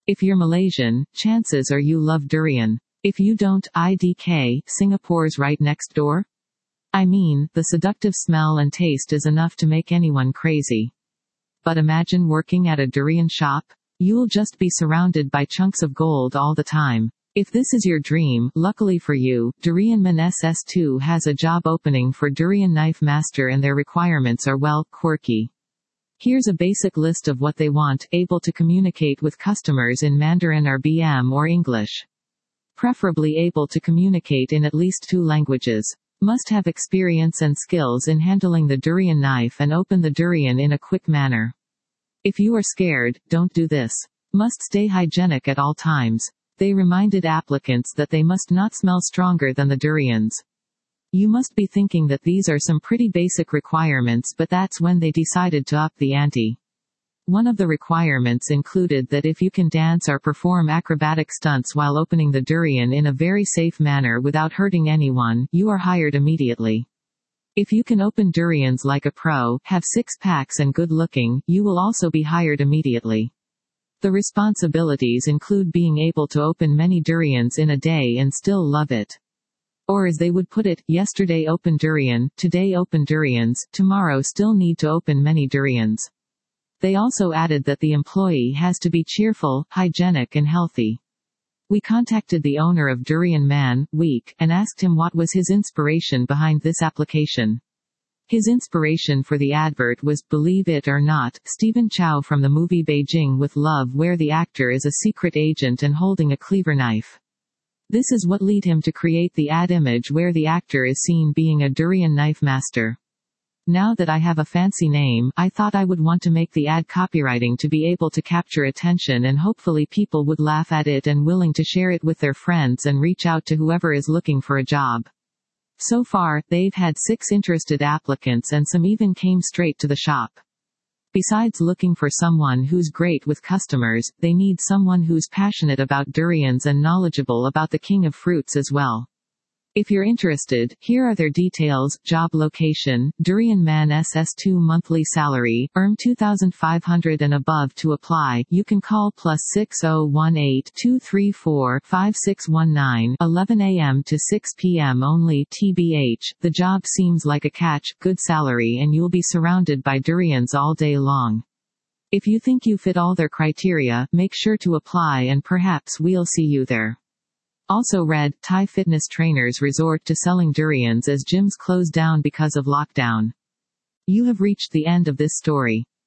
If you're Malaysian, chances are you love durian. If you don't, IDK, Singapore's right next door? I mean, the seductive smell and taste is enough to make anyone crazy. But imagine working at a durian shop? You'll just be surrounded by chunks of gold all the time. If this is your dream, luckily for you, Durianman SS2 has a job opening for Durian Knife Master and their requirements are well, quirky. Here's a basic list of what they want: able to communicate with customers in Mandarin or BM or English. Preferably able to communicate in at least 2 languages. Must have experience and skills in handling the durian knife and open the durian in a quick manner. If you are scared, don't do this. Must stay hygienic at all times. They reminded applicants that they must not smell stronger than the durians. You must be thinking that these are some pretty basic requirements, but that's when they decided to up the ante. One of the requirements included that if you can dance or perform acrobatic stunts while opening the durian in a very safe manner without hurting anyone, you are hired immediately. If you can open durians like a pro, have 6 packs and good looking, you will also be hired immediately. The responsibilities include being able to open many durians in a day and still love it. Or as they would put it, yesterday open durian, today open durians, tomorrow still need to open many durians. They also added that the employee has to be cheerful, hygienic and healthy. We contacted the owner of Durian Man, Week, and asked him what was his inspiration behind this application. His inspiration for the advert was, believe it or not, Stephen Chow from the movie Beijing with Love, where the actor is a secret agent and holding a cleaver knife. This is what led him to create the ad image where the actor is seen being a durian knife master. Now that I have a fancy name, I thought I would want to make the ad copywriting to be able to capture attention, and hopefully people would laugh at it and willing to share it with their friends and reach out to whoever is looking for a job. So far, they've had 6 interested applicants and some even came straight to the shop. Besides looking for someone who's great with customers, they need someone who's passionate about durians and knowledgeable about the king of fruits as well. If you're interested, here are their details: job location, Durian Man SS2 monthly salary, earn 2,500 and above. To apply, you can call +6018-234-5619, 11 a.m. to 6 p.m. only. TBH, the job seems like a catch, good salary and you'll be surrounded by durians all day long. If you think you fit all their criteria, make sure to apply and perhaps we'll see you there. Also read, Thai fitness trainers resort to selling durians as gyms close down because of lockdown. You have reached the end of this story.